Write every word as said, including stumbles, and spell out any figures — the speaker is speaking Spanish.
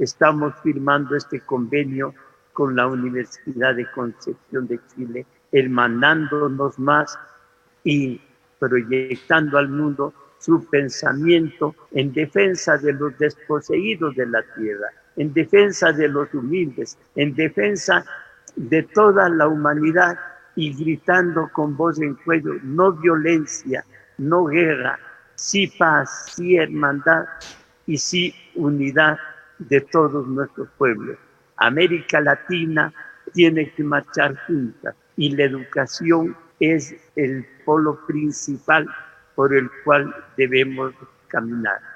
estamos firmando este convenio con la Universidad de Concepción de Chile, hermanándonos más y proyectando al mundo su pensamiento en defensa de los desposeídos de la tierra, en defensa de los humildes, en defensa de toda la humanidad y gritando con voz en cuello, no violencia, no guerra, sí paz, sí hermandad y sí unidad de todos nuestros pueblos. América Latina tiene que marchar junta y la educación es el polo principal por el cual debemos caminar.